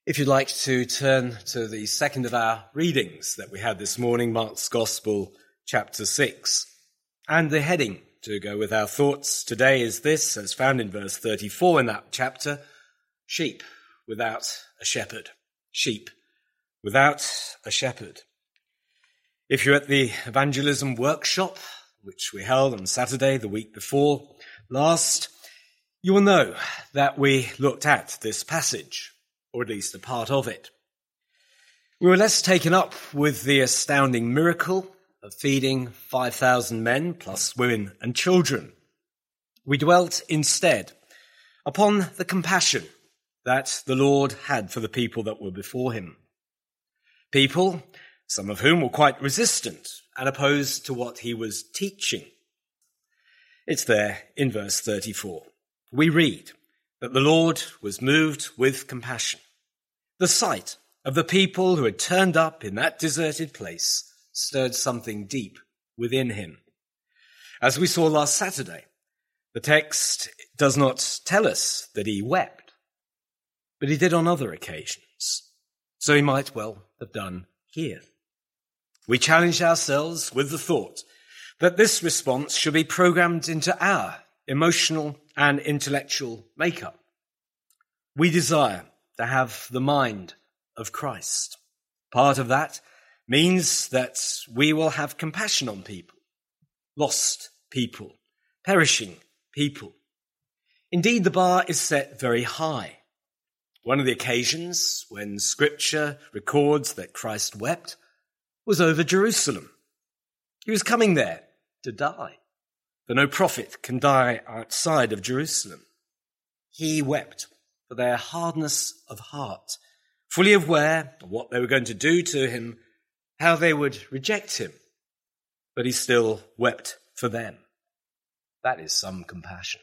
If you'd like to turn to the second of our readings that we had this morning, Mark's Gospel, chapter 6. And the heading to go with our thoughts today is this, as found in verse 34 in that chapter: sheep without a shepherd. Sheep without a shepherd. If you're at the evangelism workshop, which we held on Saturday, the week before last, you will know that we looked at this passage, or at least a part of it. We were less taken up with the astounding miracle of feeding 5,000 men, plus women and children. We dwelt instead upon the compassion that the Lord had for the people that were before him. People, some of whom were quite resistant and opposed to what he was teaching. It's there in verse 34. We read that the Lord was moved with compassion. The sight of the people who had turned up in that deserted place stirred something deep within him. As we saw last Saturday, the text does not tell us that he wept, but he did on other occasions. So he might well have done here. We challenged ourselves with the thought that this response should be programmed into our emotional and intellectual makeup. We desire to have the mind of Christ. Part of that means that we will have compassion on people, lost people, perishing people. Indeed, the bar is set very high. One of the occasions when Scripture records that Christ wept was over Jerusalem. He was coming there to die, for no prophet can die outside of Jerusalem. He wept for their hardness of heart, fully aware of what they were going to do to him, how they would reject him, but he still wept for them. That is some compassion.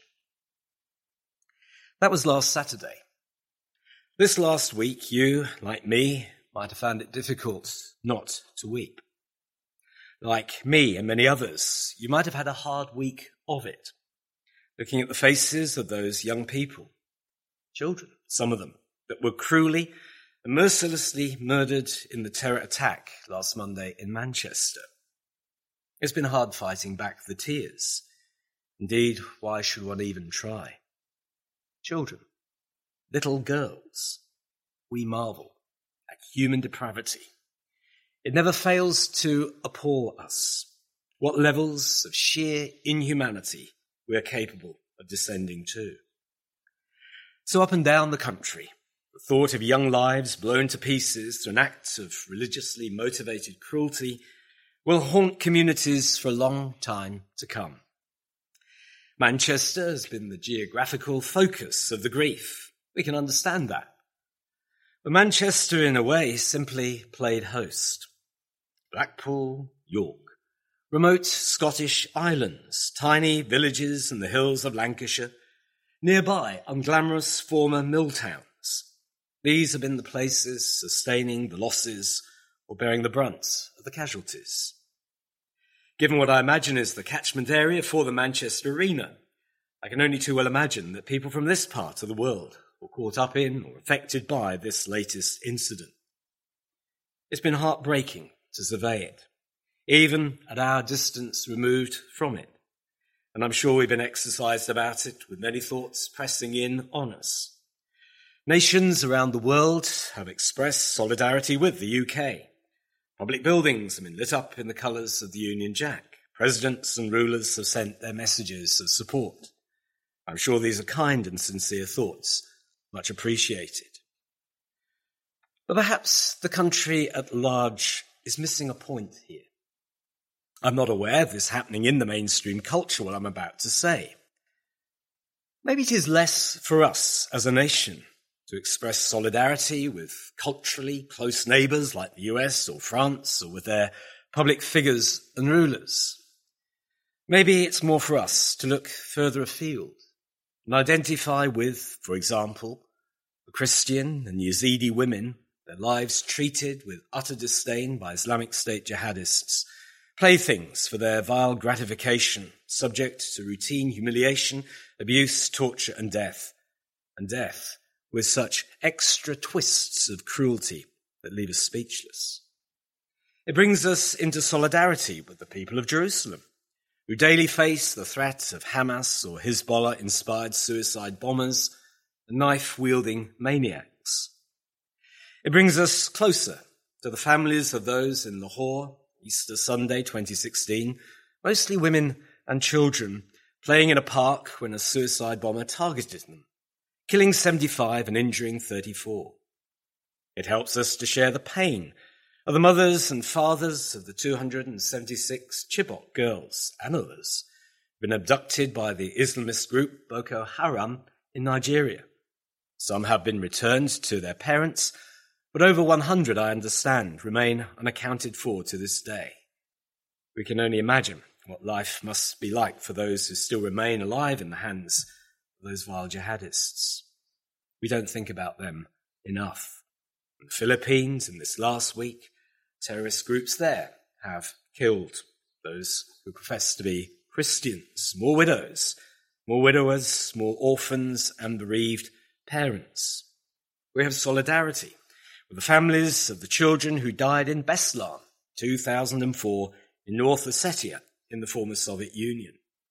That was last Saturday. This last week, you, like me, might have found it difficult not to weep. Like me and many others, you might have had a hard week of it, looking at the faces of those young people, children, some of them, that were cruelly and mercilessly murdered in the terror attack last Monday in Manchester. It's been hard fighting back the tears. Indeed, why should one even try? Children, little girls, we marvel at human depravity. It never fails to appall us what levels of sheer inhumanity we are capable of descending to. So up and down the country, the thought of young lives blown to pieces through an act of religiously motivated cruelty will haunt communities for a long time to come. Manchester has been the geographical focus of the grief. We can understand that. But Manchester, in a way, simply played host. Blackpool, York, remote Scottish islands, tiny villages in the hills of Lancashire, nearby unglamorous former mill towns. These have been the places sustaining the losses or bearing the brunt of the casualties. Given what I imagine is the catchment area for the Manchester Arena, I can only too well imagine that people from this part of the world were caught up in or affected by this latest incident. It's been heartbreaking to survey it, even at our distance removed from it. And I'm sure we've been exercised about it with many thoughts pressing in on us. Nations around the world have expressed solidarity with the UK. Public buildings have been lit up in the colours of the Union Jack. Presidents and rulers have sent their messages of support. I'm sure these are kind and sincere thoughts, much appreciated. But perhaps the country at large is missing a point here. I'm not aware of this happening in the mainstream culture, what I'm about to say. Maybe it is less for us as a nation to express solidarity with culturally close neighbours like the US or France or with their public figures and rulers. Maybe it's more for us to look further afield and identify with, for example, the Christian and Yazidi women, their lives treated with utter disdain by Islamic State jihadists, playthings for their vile gratification, subject to routine humiliation, abuse, torture, and death with such extra twists of cruelty that leave us speechless. It brings us into solidarity with the people of Jerusalem, who daily face the threat of Hamas or Hezbollah-inspired suicide bombers and knife-wielding maniacs. It brings us closer to the families of those in Lahore, Easter Sunday 2016, mostly women and children, playing in a park when a suicide bomber targeted them, killing 75 and injuring 34. It helps us to share the pain of the mothers and fathers of the 276 Chibok girls and others who've been abducted by the Islamist group Boko Haram in Nigeria. Some have been returned to their parents, but over 100, I understand, remain unaccounted for to this day. We can only imagine what life must be like for those who still remain alive in the hands of those vile jihadists. We don't think about them enough. In the Philippines, in this last week, terrorist groups there have killed those who profess to be Christians, more widows, more widowers, more orphans and bereaved parents. We have solidarity with the families of the children who died in Beslan, 2004, in North Ossetia, in the former Soviet Union.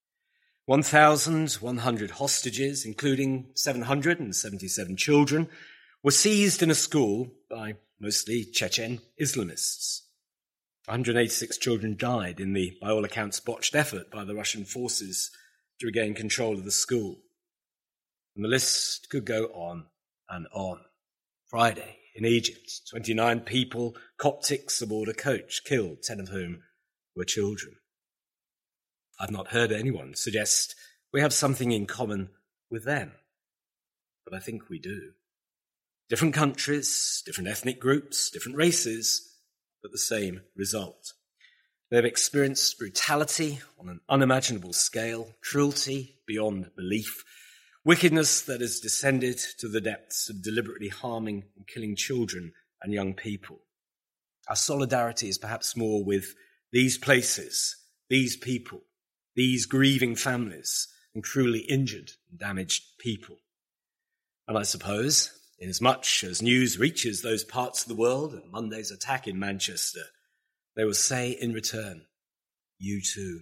1,100 hostages, including 777 children, were seized in a school by mostly Chechen Islamists. 186 children died in the, by all accounts, botched effort by the Russian forces to regain control of the school. And the list could go on and on. Friday, in Egypt, 29 people, Coptics aboard a coach, killed, 10 of whom were children. I've not heard anyone suggest we have something in common with them, but I think we do. Different countries, different ethnic groups, different races, but the same result. They've experienced brutality on an unimaginable scale, cruelty beyond belief, wickedness that has descended to the depths of deliberately harming and killing children and young people. Our solidarity is perhaps more with these places, these people, these grieving families and cruelly injured and damaged people. And I suppose, inasmuch as news reaches those parts of the world of Monday's attack in Manchester, they will say in return, you too.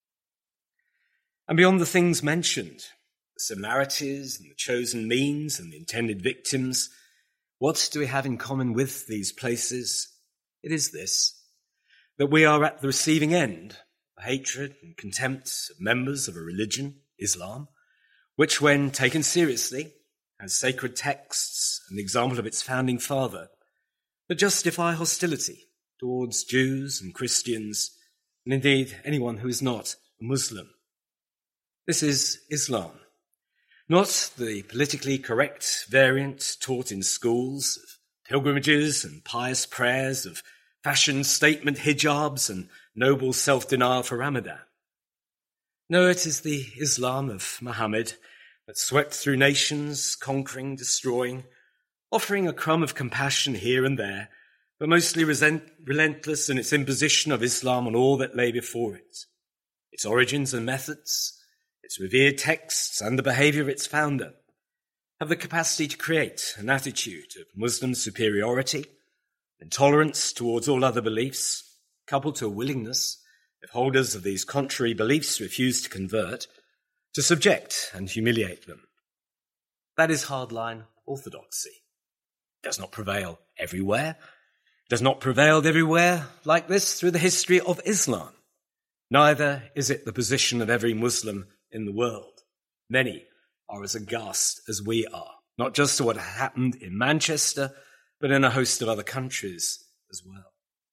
And beyond the things mentioned, the similarities and the chosen means and the intended victims, what do we have in common with these places? It is this, that we are at the receiving end of hatred and contempt of members of a religion, Islam, which when taken seriously, has sacred texts and the example of its founding father that justify hostility towards Jews and Christians, and indeed anyone who is not a Muslim. This is Islam, not the politically correct variant taught in schools of pilgrimages and pious prayers, of fashion statement hijabs and noble self-denial for Ramadan. No, it is the Islam of Muhammad that swept through nations, conquering, destroying, offering a crumb of compassion here and there, but mostly relentless in its imposition of Islam on all that lay before it. Its origins and methods, its revered texts and the behavior of its founder have the capacity to create an attitude of Muslim superiority, intolerance towards all other beliefs, coupled to a willingness, if holders of these contrary beliefs refuse to convert, to subject and humiliate them. That is hardline orthodoxy. It does not prevail everywhere. It has not prevailed everywhere like this through the history of Islam. Neither is it the position of every Muslim in the world. Many are as aghast as we are, not just to what happened in Manchester, but in a host of other countries as well.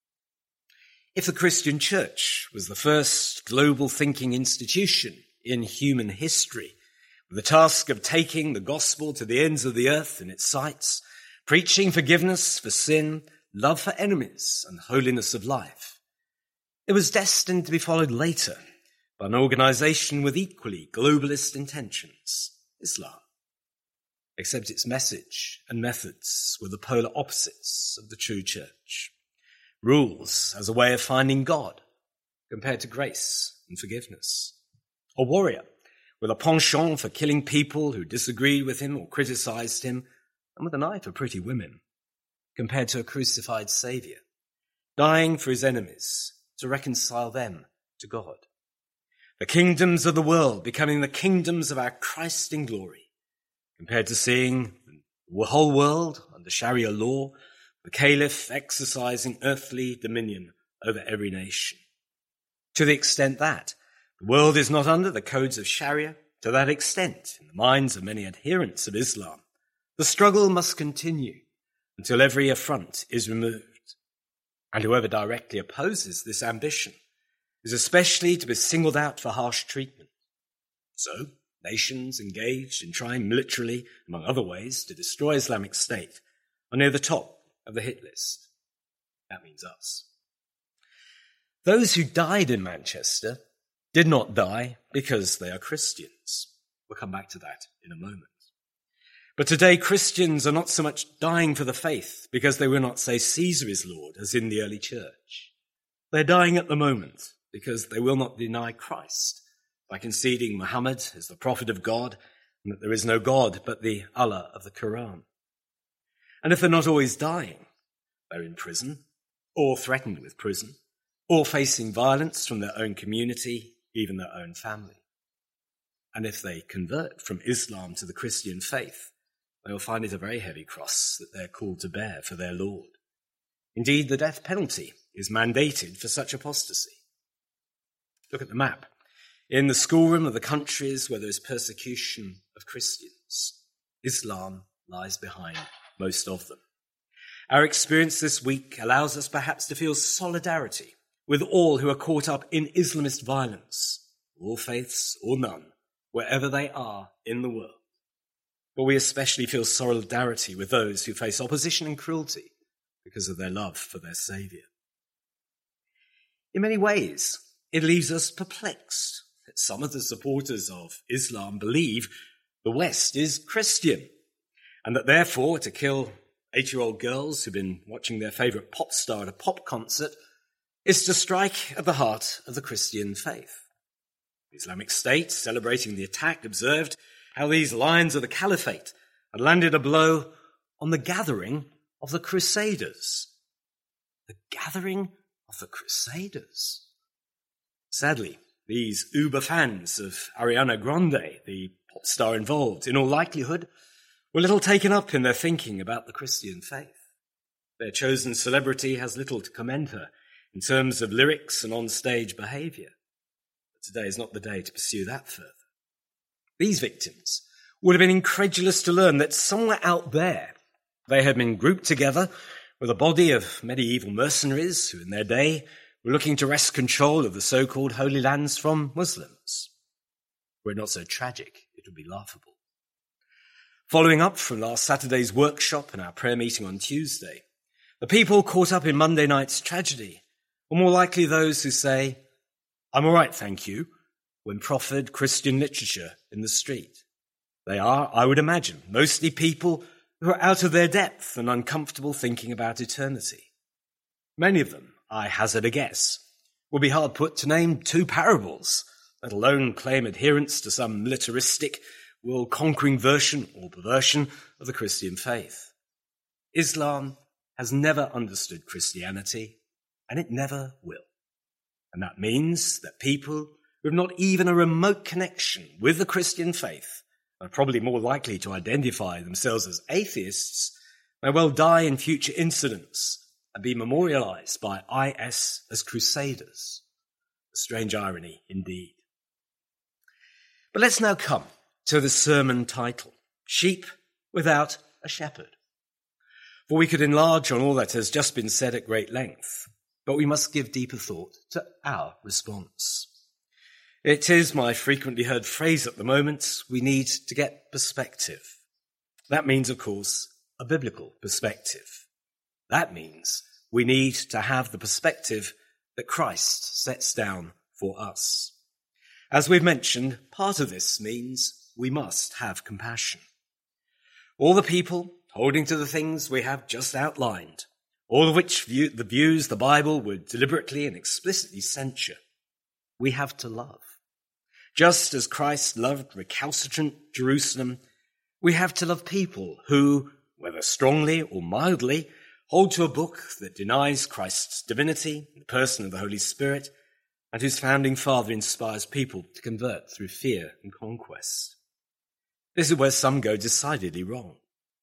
If the Christian church was the first global thinking institution in human history, with the task of taking the gospel to the ends of the earth in its sights, preaching forgiveness for sin, love for enemies, and holiness of life, it was destined to be followed later by an organization with equally globalist intentions, Islam. Except its message and methods were the polar opposites of the true church. Rules as a way of finding God compared to grace and forgiveness. A warrior with a penchant for killing people who disagreed with him or criticized him, and with an eye for pretty women, compared to a crucified Saviour, dying for his enemies to reconcile them to God. The kingdoms of the world becoming the kingdoms of our Christ in glory, compared to seeing the whole world under Sharia law, the caliph exercising earthly dominion over every nation. To the extent that the world is not under the codes of Sharia, to that extent, in the minds of many adherents of Islam, the struggle must continue until every affront is removed. And whoever directly opposes this ambition is especially to be singled out for harsh treatment. So, nations engaged in trying militarily, among other ways, to destroy Islamic State are near the top of the hit list. That means us. Those who died in Manchester did not die because they are Christians. We'll come back to that in a moment. But today Christians are not so much dying for the faith because they will not say Caesar is Lord, as in the early church. They're dying at the moment because they will not deny Christ by conceding Muhammad as the prophet of God and that there is no God but the Allah of the Quran. And if they're not always dying, they're in prison or threatened with prison or facing violence from their own community, even their own family. And if they convert from Islam to the Christian faith, they will find it a very heavy cross that they're called to bear for their Lord. Indeed, the death penalty is mandated for such apostasy. Look at the map. In the schoolroom of the countries where there is persecution of Christians, Islam lies behind most of them. Our experience this week allows us perhaps to feel solidarity with all who are caught up in Islamist violence, all faiths or none, wherever they are in the world. But we especially feel solidarity with those who face opposition and cruelty because of their love for their Saviour. In many ways, it leaves us perplexed that some of the supporters of Islam believe the West is Christian, and that therefore to kill 8-year-old girls who've been watching their favourite pop star at a pop concert is to strike at the heart of the Christian faith. The Islamic State, celebrating the attack, observed how these lions of the caliphate had landed a blow on the gathering of the Crusaders. The gathering of the Crusaders. Sadly, these uber fans of Ariana Grande, the pop star involved, in all likelihood, were little taken up in their thinking about the Christian faith. Their chosen celebrity has little to commend her in terms of lyrics and on-stage behaviour. But today is not the day to pursue that further. These victims would have been incredulous to learn that somewhere out there they had been grouped together with a body of medieval mercenaries who in their day were looking to wrest control of the so-called Holy Lands from Muslims. Were it not so tragic, it would be laughable. Following up from last Saturday's workshop and our prayer meeting on Tuesday, the people caught up in Monday night's tragedy are more likely those who say, "I'm all right, thank you," when proffered Christian literature in the street. They are, I would imagine, mostly people who are out of their depth and uncomfortable thinking about eternity. Many of them, I hazard a guess, will be hard put to name 2 parables, let alone claim adherence to some militaristic, world-conquering version or perversion of the Christian faith. Islam has never understood Christianity, and it never will. And that means that people who have not even a remote connection with the Christian faith are probably more likely to identify themselves as atheists may well die in future incidents and be memorialized by IS as crusaders. A strange irony indeed. But let's now come to the sermon title, Sheep Without a Shepherd. For we could enlarge on all that has just been said at great length, but we must give deeper thought to our response. It is my frequently heard phrase at the moment, we need to get perspective. That means, of course, a biblical perspective. That means we need to have the perspective that Christ sets down for us. As we've mentioned, part of this means we must have compassion. All the people holding to the things we have just outlined, all of which the views the Bible would deliberately and explicitly censure, we have to love. Just as Christ loved recalcitrant Jerusalem, we have to love people who, whether strongly or mildly, hold to a book that denies Christ's divinity, the person of the Holy Spirit, and whose founding father inspires people to convert through fear and conquest. This is where some go decidedly wrong.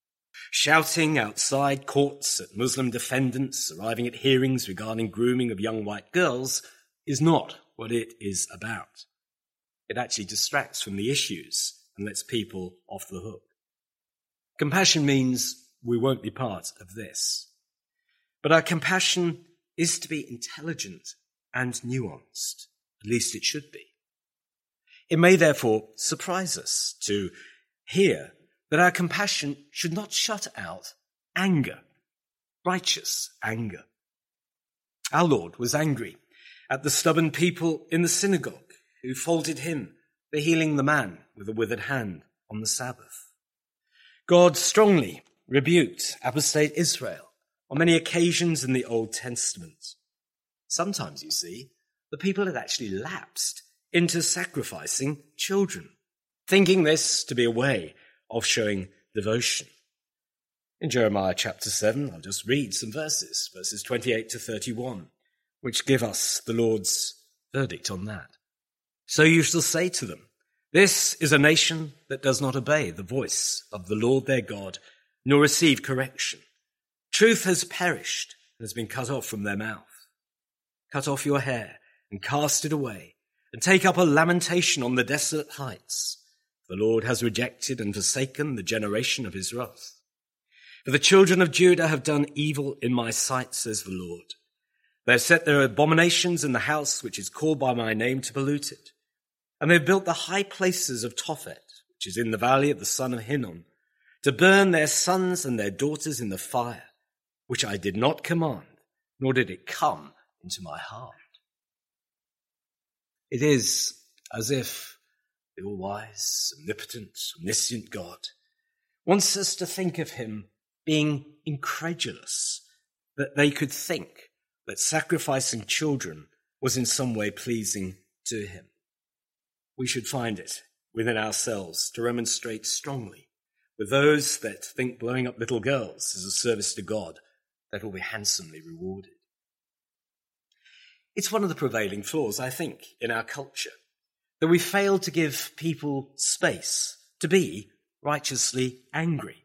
Shouting outside courts at Muslim defendants arriving at hearings regarding grooming of young white girls is not what it is about. It actually distracts from the issues and lets people off the hook. Compassion means we won't be part of this. But our compassion is to be intelligent and nuanced. At least it should be. It may therefore surprise us to hear that our compassion should not shut out anger, righteous anger. Our Lord was angry at the stubborn people in the synagogue who faulted him for healing the man with a withered hand on the Sabbath. God strongly rebuked apostate Israel on many occasions in the Old Testament. Sometimes, you see, the people had actually lapsed into sacrificing children, thinking this to be a way of showing devotion. In Jeremiah chapter 7, I'll just read some verses 28 to 31, which give us the Lord's verdict on that. So you shall say to them, this is a nation that does not obey the voice of the Lord their God, nor receive correction. Truth has perished and has been cut off from their mouth. Cut off your hair and cast it away, and take up a lamentation on the desolate heights. The Lord has rejected and forsaken the generation of his wrath. For the children of Judah have done evil in my sight, says the Lord. They have set their abominations in the house which is called by my name to pollute it. And they have built the high places of Tophet, which is in the valley of the son of Hinnom, to burn their sons and their daughters in the fire, which I did not command, nor did it come into my heart. It is as if the all-wise, omnipotent, omniscient God wants us to think of him being incredulous, that they could think that sacrificing children was in some way pleasing to him. We should find it within ourselves to remonstrate strongly with those that think blowing up little girls is a service to God that will be handsomely rewarded. It's one of the prevailing flaws, I think, in our culture, that we fail to give people space to be righteously angry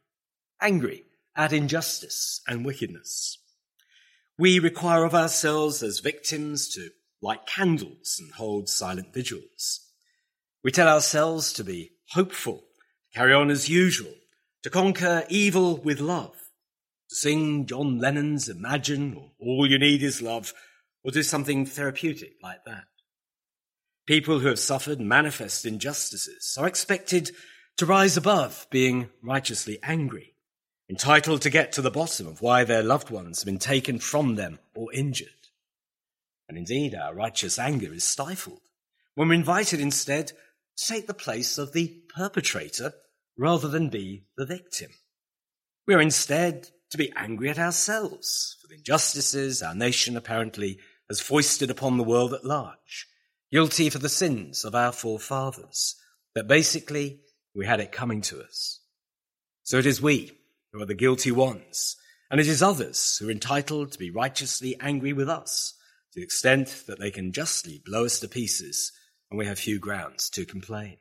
at injustice and wickedness. We require of ourselves as victims to light candles and hold silent vigils. We tell ourselves to be hopeful, carry on as usual, to conquer evil with love, to sing John Lennon's Imagine or All You Need Is Love, or do something therapeutic like that. People who have suffered manifest injustices are expected to rise above being righteously angry, entitled to get to the bottom of why their loved ones have been taken from them or injured. And indeed, our righteous anger is stifled when we're invited instead to take the place of the perpetrator rather than be the victim. We are instead to be angry at ourselves for the injustices our nation apparently has foisted upon the world at large, guilty for the sins of our forefathers, that basically we had it coming to us. So it is we who are the guilty ones, and it is others who are entitled to be righteously angry with us to the extent that they can justly blow us to pieces and we have few grounds to complain.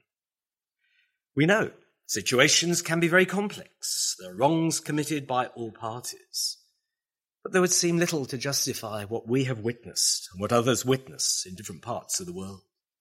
We know situations can be very complex. There are wrongs committed by all parties. But there would seem little to justify what we have witnessed and what others witness in different parts of the world.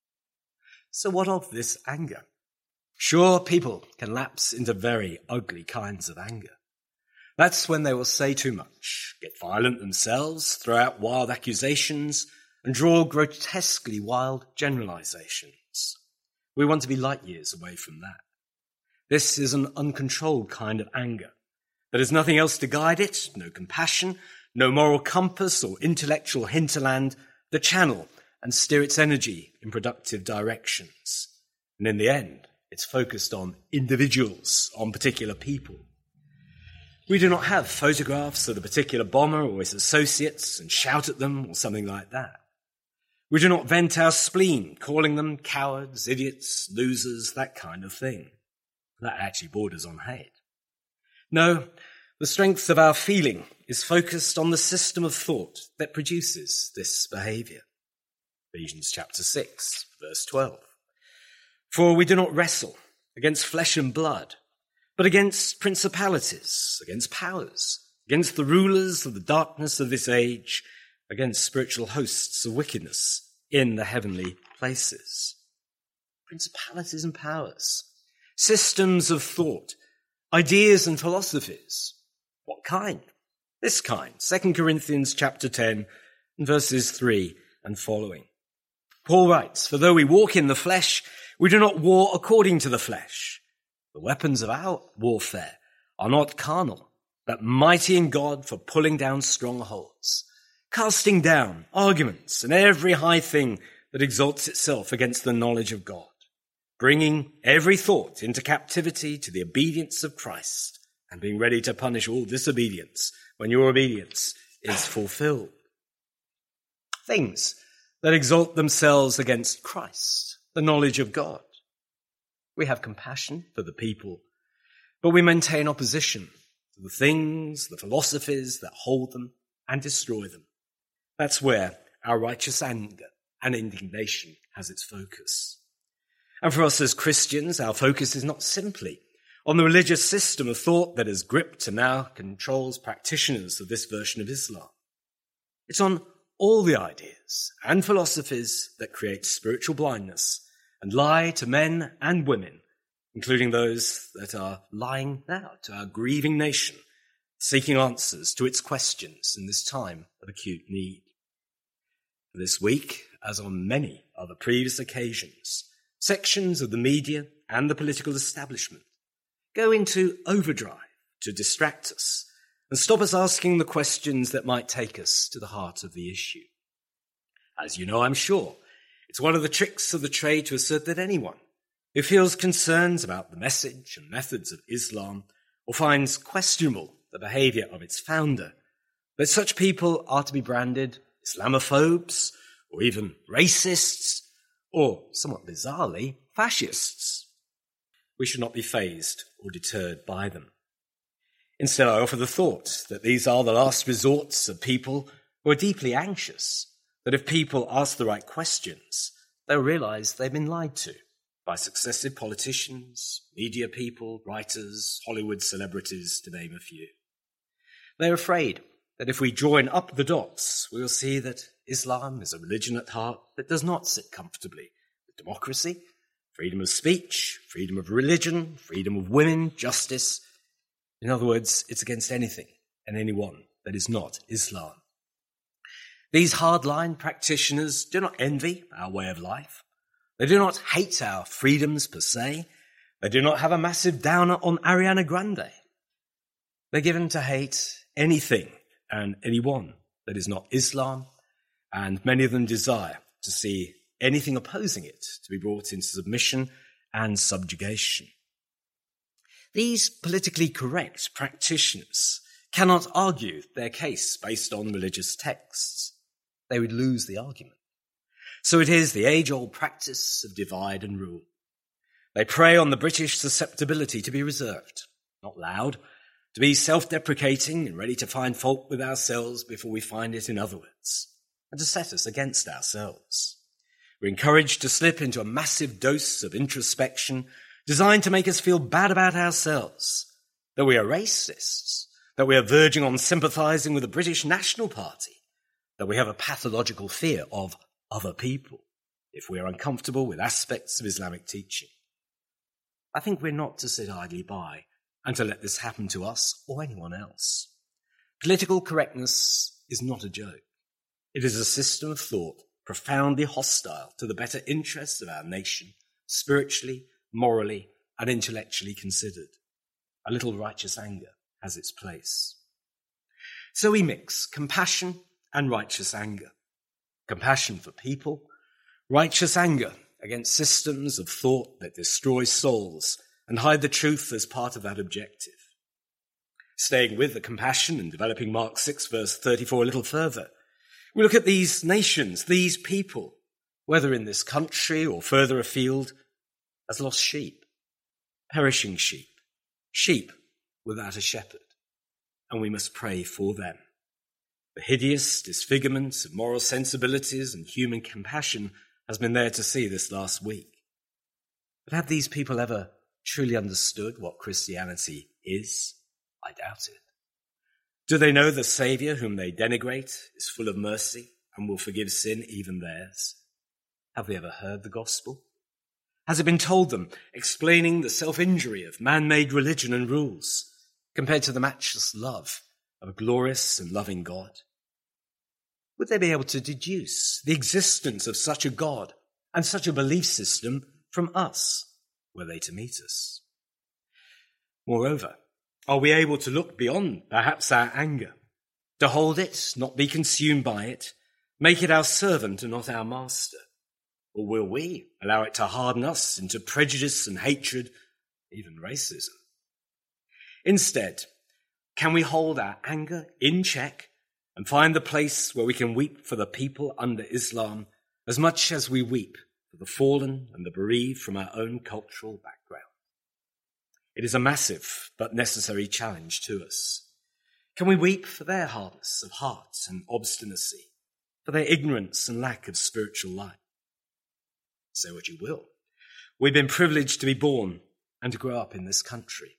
So what of this anger? Sure, people can lapse into very ugly kinds of anger. That's when they will say too much, get violent themselves, throw out wild accusations, and draw grotesquely wild generalizations. We want to be light years away from that. This is an uncontrolled kind of anger. There is nothing else to guide it, no compassion, no moral compass or intellectual hinterland to channel and steer its energy in productive directions. And in the end, it's focused on individuals, on particular people. We do not have photographs of the particular bomber or his associates and shout at them or something like that. We do not vent our spleen, calling them cowards, idiots, losers, that kind of thing. That actually borders on hate. No, The strength of our feeling is focused on the system of thought that produces this behavior. Ephesians chapter 6, verse 12. For we do not wrestle against flesh and blood, but against principalities, against powers, against the rulers of the darkness of this age, against spiritual hosts of wickedness in the heavenly places. Principalities and powers, systems of thought, ideas and philosophies. What kind? This kind. 2 Corinthians chapter 10 and verses 3 and following. Paul writes, for though we walk in the flesh, we do not war according to the flesh. The weapons of our warfare are not carnal, but mighty in God for pulling down strongholds, casting down arguments and every high thing that exalts itself against the knowledge of God, bringing every thought into captivity to the obedience of Christ, and being ready to punish all disobedience when your obedience is fulfilled. Things that exalt themselves against Christ, the knowledge of God. We have compassion for the people, but we maintain opposition to the things, the philosophies that hold them and destroy them. That's where our righteous anger and indignation has its focus. And for us as Christians, our focus is not simply on the religious system of thought that has gripped and now controls practitioners of this version of Islam. It's on all the ideas and philosophies that create spiritual blindness and lie to men and women, including those that are lying now to our grieving nation, seeking answers to its questions in this time of acute need. This week, as on many other previous occasions, sections of the media and the political establishment go into overdrive to distract us and stop us asking the questions that might take us to the heart of the issue. As you know, I'm sure, it's one of the tricks of the trade to assert that anyone who feels concerns about the message and methods of Islam or finds questionable the behavior of its founder, that such people are to be branded Islamophobes or even racists or, somewhat bizarrely, fascists. We should not be fazed or deterred by them. Instead, I offer the thought that these are the last resorts of people who are deeply anxious, that if people ask the right questions, they'll realize they've been lied to by successive politicians, media people, writers, Hollywood celebrities, to name a few. They're afraid that if we join up the dots, we will see that Islam is a religion at heart that does not sit comfortably with democracy, freedom of speech, freedom of religion, freedom of women, justice. In other words, it's against anything and anyone that is not Islam. These hardline practitioners do not envy our way of life. They do not hate our freedoms per se. They do not have a massive downer on Ariana Grande. They're given to hate anything and anyone that is not Islam, and many of them desire to see anything opposing it to be brought into submission and subjugation. These politically correct practitioners cannot argue their case based on religious texts. They would lose the argument. So it is the age-old practice of divide and rule. They prey on the British susceptibility to be reserved, not loud, to be self-deprecating and ready to find fault with ourselves before we find it in others, and to set us against ourselves. We're encouraged to slip into a massive dose of introspection designed to make us feel bad about ourselves, that we are racists, that we are verging on sympathizing with the British National Party, that we have a pathological fear of other people if we are uncomfortable with aspects of Islamic teaching. I think we're not to sit idly by and to let this happen to us or anyone else. Political correctness is not a joke. It is a system of thought profoundly hostile to the better interests of our nation, spiritually, morally, and intellectually considered. A little righteous anger has its place. So we mix compassion and righteous anger. Compassion for people, righteous anger against systems of thought that destroy souls and hide the truth as part of that objective. Staying with the compassion and developing Mark 6 verse 34 a little further, we look at these nations, these people, whether in this country or further afield, as lost sheep, perishing sheep, sheep without a shepherd. and we must pray for them. The hideous disfigurement of moral sensibilities and human compassion has been there to see this last week. But have these people ever truly understood what Christianity is? I doubt it. Do they know the Saviour whom they denigrate is full of mercy and will forgive sin, even theirs? Have they ever heard the gospel? Has it been told them, explaining the self-injury of man-made religion and rules, compared to the matchless love of a glorious and loving God? Would they be able to deduce the existence of such a God and such a belief system from us, were they to meet us? Moreover, are we able to look beyond perhaps our anger, to hold it, not be consumed by it, make it our servant and not our master? Or will we allow it to harden us into prejudice and hatred, even racism? Instead, can we hold our anger in check and find the place where we can weep for the people under Islam as much as we weep for the fallen and the bereaved from our own cultural background? It is a massive but necessary challenge to us. Can we weep for their hardness of heart and obstinacy, for their ignorance and lack of spiritual life? Say what you will. We've been privileged to be born and to grow up in this country.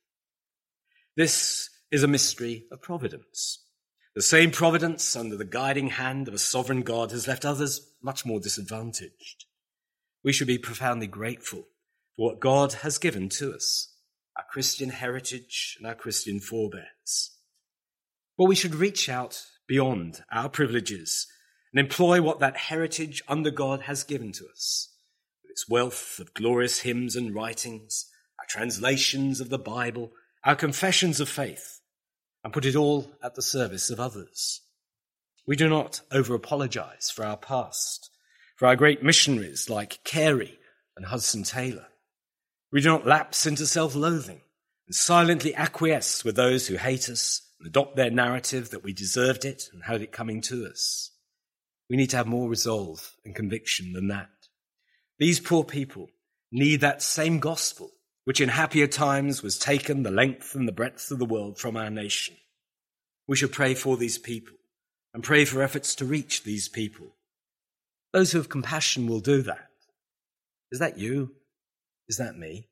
This is a mystery of providence. The same providence under the guiding hand of a sovereign God has left others much more disadvantaged. We should be profoundly grateful for what God has given to us, our Christian heritage and our Christian forebears. But we should reach out beyond our privileges and employ what that heritage under God has given to us, with its wealth of glorious hymns and writings, our translations of the Bible, our confessions of faith, and put it all at the service of others. We do not over-apologize for our past, for our great missionaries like Carey and Hudson Taylor. We do not lapse into self-loathing and silently acquiesce with those who hate us and adopt their narrative that we deserved it and had it coming to us. We need to have more resolve and conviction than that. These poor people need that same gospel which in happier times was taken the length and the breadth of the world from our nation. We should pray for these people and pray for efforts to reach these people. Those who have compassion will do that. Is that you? Is that me?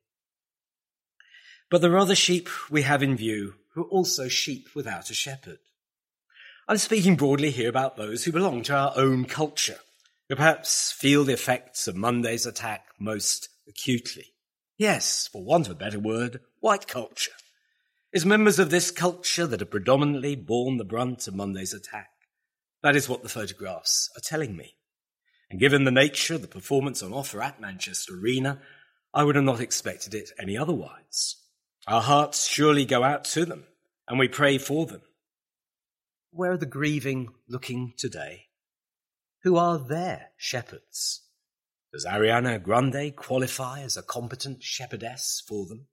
But there are other sheep we have in view who are also sheep without a shepherd. I'm speaking broadly here about those who belong to our own culture, who perhaps feel the effects of Monday's attack most acutely. Yes, for want of a better word, white culture. It's members of this culture that have predominantly borne the brunt of Monday's attack. That is what the photographs are telling me. And given the nature of the performance on offer at Manchester Arena, I would have not expected it any otherwise. Our hearts surely go out to them, and we pray for them. Where are the grieving looking today? Who are their shepherds? Does Ariana Grande qualify as a competent shepherdess for them?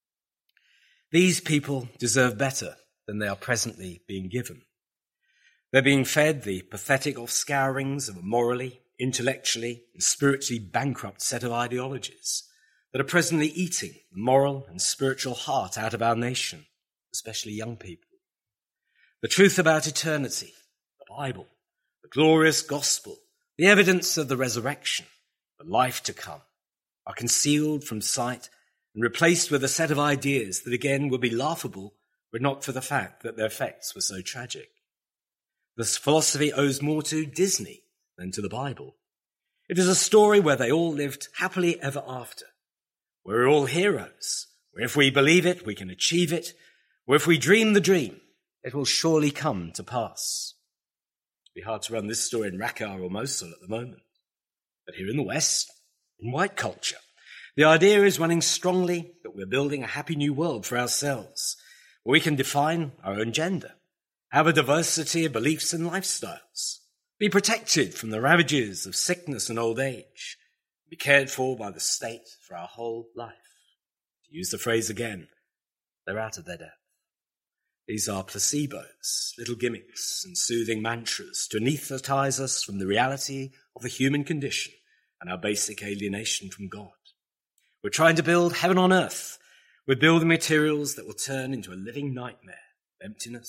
These people deserve better than they are presently being given. They're being fed the pathetic offscourings of a morally, intellectually, and spiritually bankrupt set of ideologies that are presently eating the moral and spiritual heart out of our nation, especially young people. The truth about eternity, the Bible, the glorious gospel, the evidence of the resurrection, the life to come, are concealed from sight and replaced with a set of ideas that again would be laughable were it not for the fact that their effects were so tragic. This philosophy owes more to Disney than to the Bible. It is a story where they all lived happily ever after, where we're all heroes, where if we believe it, we can achieve it, where if we dream the dream, it will surely come to pass. It'd be hard to run this story in Raqqa or Mosul at the moment. But here in the West, in white culture, the idea is running strongly that we're building a happy new world for ourselves, where we can define our own gender, have a diversity of beliefs and lifestyles, be protected from the ravages of sickness and old age, be cared for by the state for our whole life. To use the phrase again, they're out of their depth. These are placebos, little gimmicks and soothing mantras to anesthetize us from the reality of the human condition and our basic alienation from God. We're trying to build heaven on earth with building materials that will turn into a living nightmare of emptiness,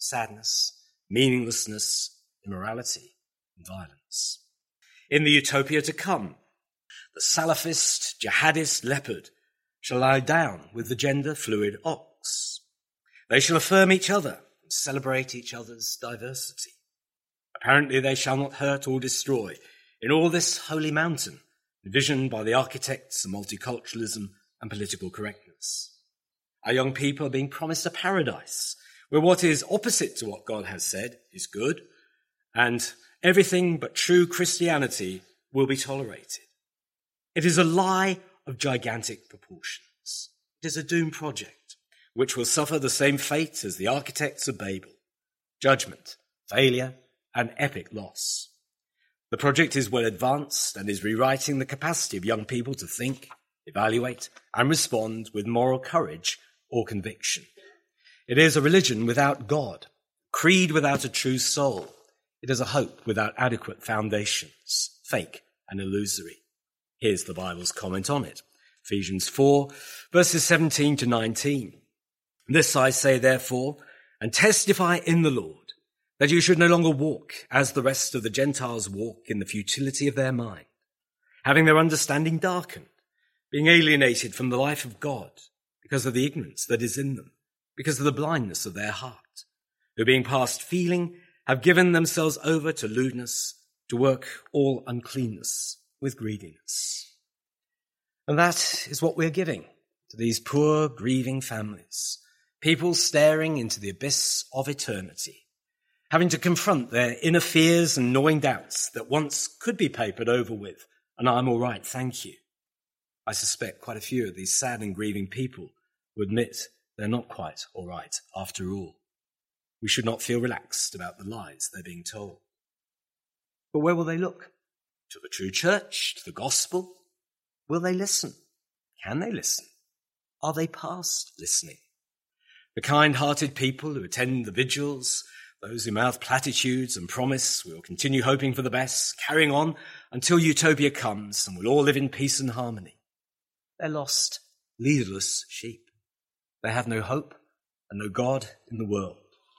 sadness, meaninglessness, immorality, and violence. In the utopia to come, the Salafist, jihadist leopard shall lie down with the gender-fluid ox. They shall affirm each other and celebrate each other's diversity. Apparently they shall not hurt or destroy in all this holy mountain, envisioned by the architects of multiculturalism and political correctness. Our young people are being promised a paradise where what is opposite to what God has said is good, and everything but true Christianity will be tolerated. It is a lie of gigantic proportions. It is a doomed project which will suffer the same fate as the architects of Babel: judgment, failure, and epic loss. The project is well advanced and is rewriting the capacity of young people to think, evaluate, and respond with moral courage or conviction. It is a religion without God, creed without a true soul. It is a hope without adequate foundations, fake and illusory. Here's the Bible's comment on it. Ephesians 4, verses 17 to 19. This I say, therefore, and testify in the Lord, that you should no longer walk as the rest of the Gentiles walk in the futility of their mind, having their understanding darkened, being alienated from the life of God because of the ignorance that is in them, because of the blindness of their heart, who being past feeling have given themselves over to lewdness, to work all uncleanness with greediness. And that is what we're giving to these poor, grieving families, people staring into the abyss of eternity, having to confront their inner fears and gnawing doubts that once could be papered over with, and I'm all right, thank you. I suspect quite a few of these sad and grieving people will admit they're not quite all right after all. We should not feel relaxed about the lies they're being told. But where will they look? To the true church? To the gospel? Will they listen? Can they listen? Are they past listening? The kind-hearted people who attend the vigils, those who mouth platitudes and promise we will continue hoping for the best, carrying on until utopia comes and we'll all live in peace and harmony. They're lost, leaderless sheep. They have no hope and no God in the world.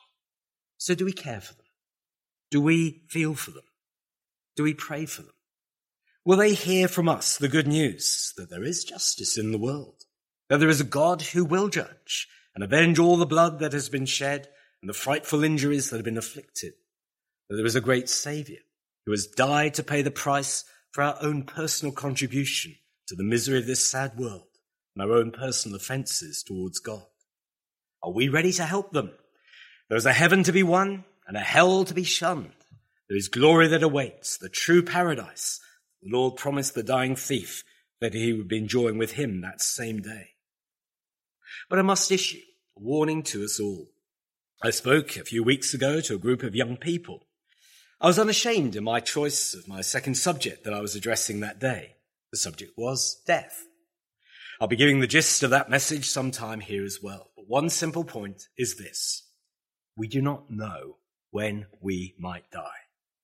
So do we care for them? Do we feel for them? Do we pray for them? Will they hear from us the good news that there is justice in the world, that there is a God who will judge and avenge all the blood that has been shed and the frightful injuries that have been afflicted, that there is a great Saviour who has died to pay the price for our own personal contribution to the misery of this sad world and our own personal offences towards God? Are we ready to help them? There is a heaven to be won and a hell to be shunned. There is glory that awaits, the true paradise. The Lord promised the dying thief that he would be enjoying with him that same day. But I must issue a warning to us all. I spoke a few weeks ago to a group of young people. I was unashamed in my choice of my second subject that I was addressing that day. The subject was death. I'll be giving the gist of that message sometime here as well. But one simple point is this: we do not know when we might die.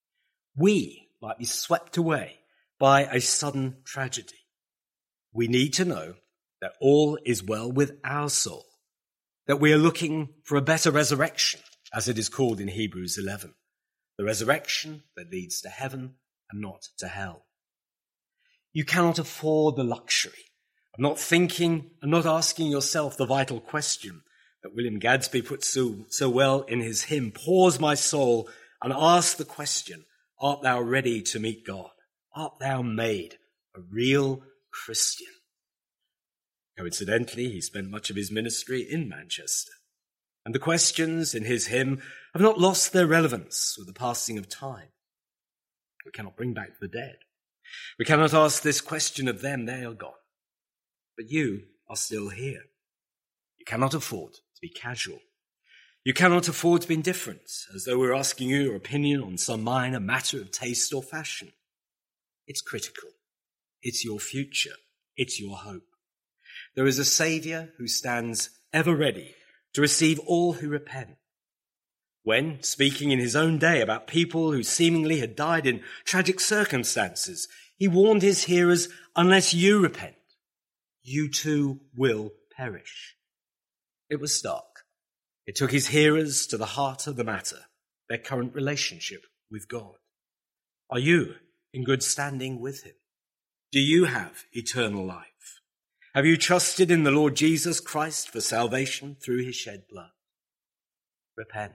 We might be swept away by a sudden tragedy. We need to know that all is well with our soul, that we are looking for a better resurrection, as it is called in Hebrews 11, the resurrection that leads to heaven and not to hell. You cannot afford the luxury of not thinking and not asking yourself the vital question that William Gadsby put so well in his hymn, "Pause, my soul, and ask the question, art thou ready to meet God? Art thou made a real Christian?" Coincidentally, he spent much of his ministry in Manchester, and the questions in his hymn have not lost their relevance with the passing of time. We cannot bring back the dead. We cannot ask this question of them, they are gone. But you are still here. You cannot afford to be casual. You cannot afford to be indifferent, as though we're asking you your opinion on some minor matter of taste or fashion. It's critical. It's your future. It's your hope. There is a Saviour who stands ever ready to receive all who repent. When, speaking in his own day about people who seemingly had died in tragic circumstances, he warned his hearers, unless you repent, you too will perish. It was stark. It took his hearers to the heart of the matter, their current relationship with God. Are you in good standing with him? Do you have eternal life? Have you trusted in the Lord Jesus Christ for salvation through his shed blood? Repent.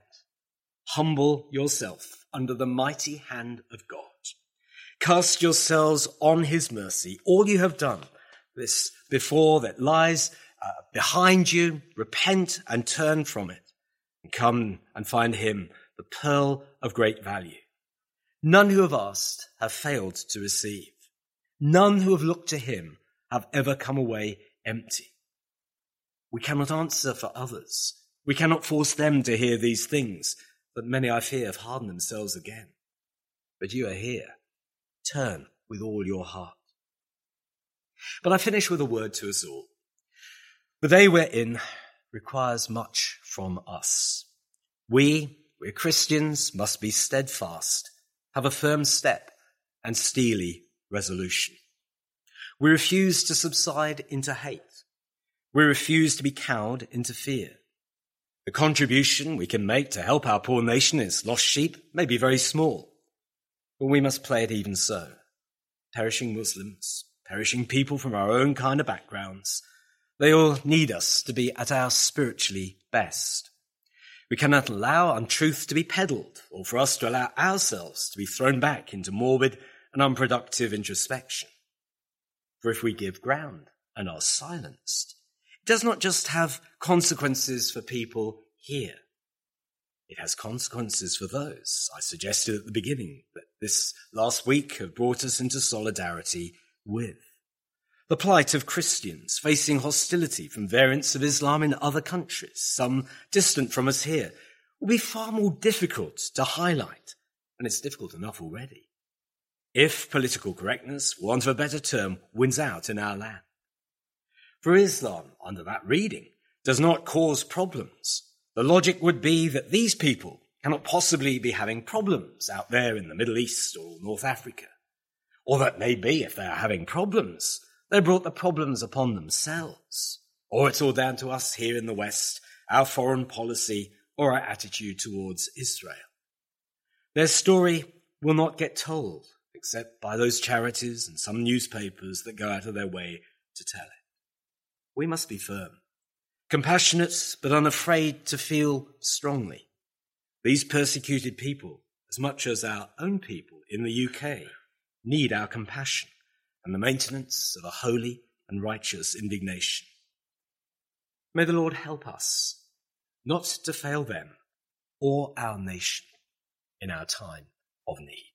Humble yourself under the mighty hand of God. Cast yourselves on his mercy. All you have done this before that lies behind you, repent and turn from it, and come and find him, the pearl of great value. None who have asked have failed to receive. None who have looked to him have ever come away empty. We cannot answer for others. We cannot force them to hear these things, but many, I fear, have hardened themselves again. But you are here. Turn with all your heart. But I finish with a word to us all. The day we're in requires much from us. We're Christians, must be steadfast, have a firm step and steely resolution. We refuse to subside into hate. We refuse to be cowed into fear. The contribution we can make to help our poor nation, its lost sheep, may be very small, but we must play it even so. Perishing Muslims, perishing people from our own kind of backgrounds, they all need us to be at our spiritually best. We cannot allow untruth to be peddled, or for us to allow ourselves to be thrown back into morbid and unproductive introspection. For if we give ground and are silenced, it does not just have consequences for people here. It has consequences for those I suggested at the beginning that this last week have brought us into solidarity with. The plight of Christians facing hostility from variants of Islam in other countries, some distant from us here, will be far more difficult to highlight, and it's difficult enough already, if political correctness, for want of a better term, wins out in our land. For Islam, under that reading, does not cause problems. The logic would be that these people cannot possibly be having problems out there in the Middle East or North Africa. Or that maybe if they are having problems, they brought the problems upon themselves. Or it's all down to us here in the West, our foreign policy or our attitude towards Israel. Their story will not get told except by those charities and some newspapers that go out of their way to tell it. We must be firm, compassionate, but unafraid to feel strongly. These persecuted people, as much as our own people in the UK, need our compassion and the maintenance of a holy and righteous indignation. May the Lord help us not to fail them or our nation in our time of need.